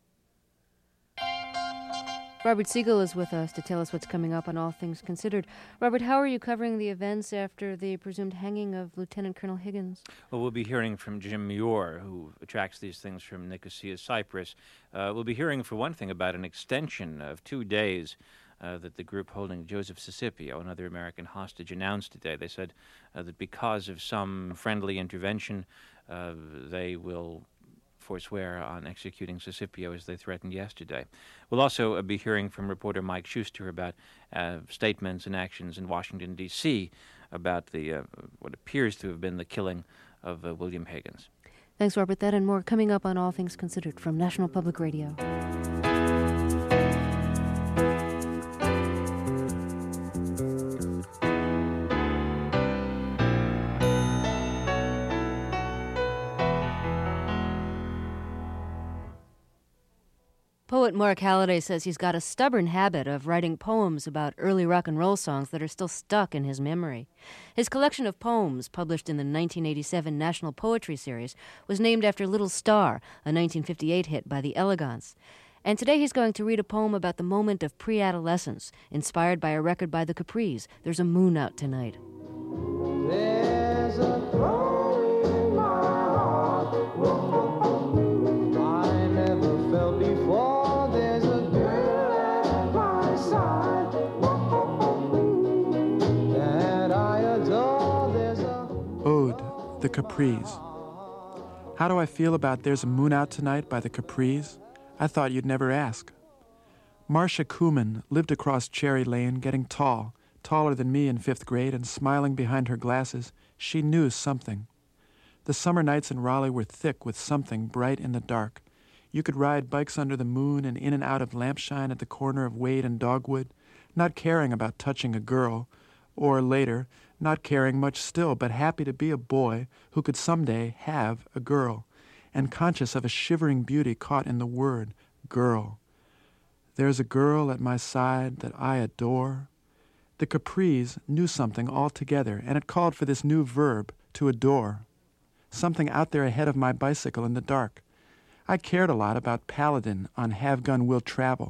Speaker 1: Robert Siegel is with us to tell us what's coming up on All Things Considered. Robert, how are you covering the events after the presumed hanging of Lieutenant Colonel Higgins?
Speaker 19: Well, we'll be hearing from Jim Muir, who tracks these things from Nicosia, Cyprus. We'll be hearing, for one thing, about an extension of 2 days that the group holding Joseph Sicipio, another American hostage, announced today. They said that because of some friendly intervention, they will forswear on executing Sicipio as they threatened yesterday. We'll also be hearing from reporter Mike Schuster about statements and actions in Washington, D.C. about the what appears to have been the killing of William Higgins.
Speaker 1: Thanks, Robert. That and more coming up on All Things Considered from National Public Radio. Poet Mark Halliday says he's got a stubborn habit of writing poems about early rock and roll songs that are still stuck in his memory. His collection of poems, published in the 1987 National Poetry Series, was named after Little Star, a 1958 hit by the Elegants. And today he's going to read a poem about the moment of pre-adolescence, inspired by a record by the Capris, There's a Moon Out Tonight.
Speaker 16: There's a glow in my heart I never felt before. There's a girl at my side that I adore. There's a
Speaker 20: Ode, the Capris. How do I feel about There's a Moon Out Tonight by the Capris? I thought you'd never ask. Marcia Kuhlman lived across Cherry Lane, getting tall, taller than me in 5th grade, and smiling behind her glasses. She knew something. The summer nights in Raleigh were thick with something bright in the dark. You could ride bikes under the moon and in and out of lampshine at the corner of Wade and Dogwood, not caring about touching a girl, or later, not caring much still, but happy to be a boy who could someday have a girl, and conscious of a shivering beauty caught in the word, girl. There's a girl at my side that I adore. The Capris knew something altogether, and it called for this new verb, to adore. Something out there ahead of my bicycle in the dark. I cared a lot about Paladin on Have Gun Will Travel,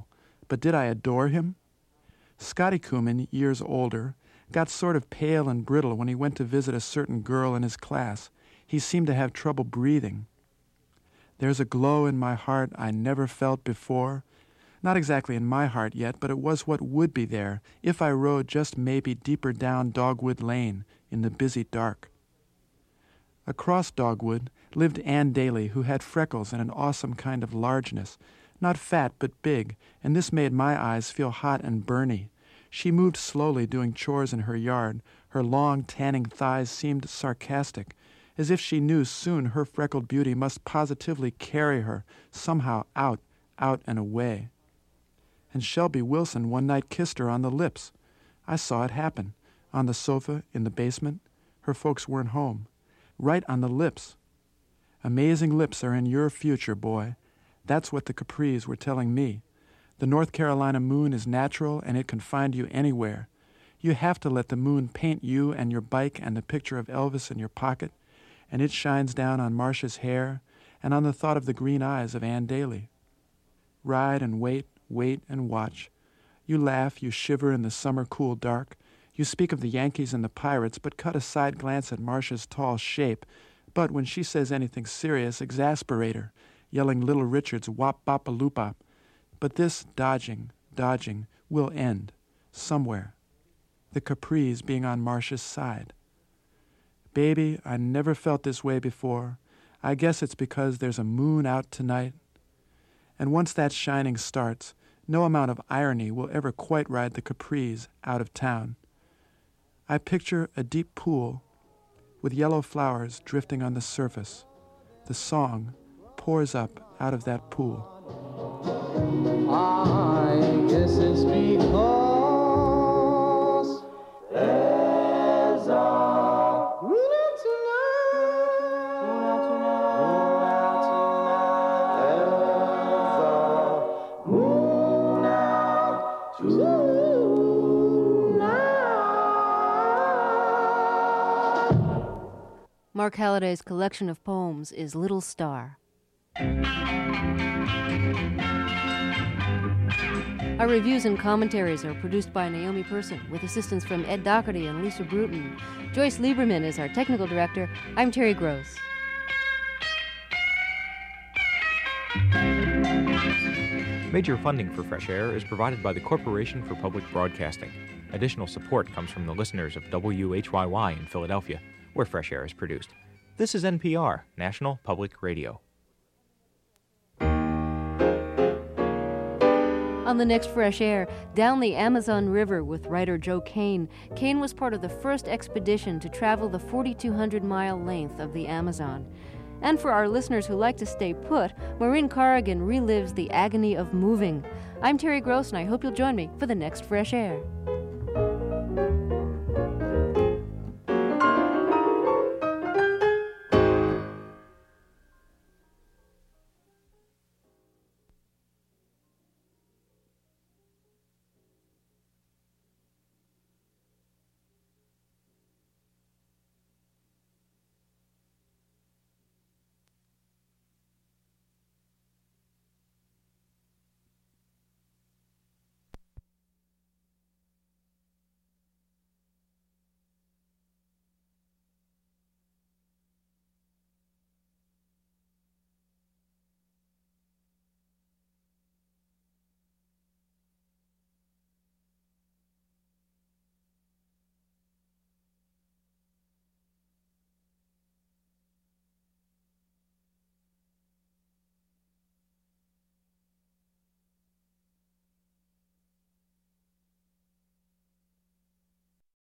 Speaker 20: But did I adore him? Scotty Kuhlman, years older, got sort of pale and brittle when he went to visit a certain girl in his class. He seemed to have trouble breathing. There's a glow in my heart I never felt before. Not exactly in my heart yet, but it was what would be there if I rode just maybe deeper down Dogwood Lane in the busy dark. Across Dogwood lived Ann Daly, who had freckles and an awesome kind of largeness, not fat but big, and this made my eyes feel hot and burny. She moved slowly doing chores in her yard. Her long, tanning thighs seemed sarcastic, as if she knew soon her freckled beauty must positively carry her somehow out and away. And Shelby Wilson one night kissed her on the lips. I saw it happen, on the sofa in the basement. Her folks weren't home. Right on the lips. Amazing lips are in your future, boy. That's what the Capris were telling me. The North Carolina moon is natural, and it can find you anywhere. You have to let the moon paint you and your bike and the picture of Elvis in your pocket, and it shines down on Marcia's hair and on the thought of the green eyes of Ann Daly. Ride and wait and watch. You laugh, you shiver in the summer cool dark. You speak of the Yankees and the Pirates, but cut a side glance at Marcia's tall shape. But when she says anything serious, exasperate her, yelling Little Richard's wop-bop-a-loop-bop. But this dodging, will end, somewhere. The Capris being on Marcia's side. Baby, I never felt this way before. I guess it's because there's a moon out tonight. And once that shining starts, no amount of irony will ever quite ride the Capris out of town. I picture a deep pool with yellow flowers drifting on the surface. The song pours up out of that pool.
Speaker 16: I guess it's because there's a moon out
Speaker 1: Mark Halliday's collection of poems is Little Star. Our reviews and commentaries are produced by Naomi Person, with assistance from Ed Doherty and Lisa Bruton. Joyce Lieberman is our technical director. I'm Terry Gross.
Speaker 8: Major funding for Fresh Air is provided by the Corporation for Public Broadcasting. Additional support comes from the listeners of WHYY in Philadelphia, where Fresh Air is produced. This is NPR, National Public Radio.
Speaker 1: On the next Fresh Air, down the Amazon River with writer Joe Kane. Kane was part of the first expedition to travel the 4,200-mile length of the Amazon. And for our listeners who like to stay put, Maureen Corrigan relives the agony of moving. I'm Terry Gross, and I hope you'll join me for the next Fresh Air.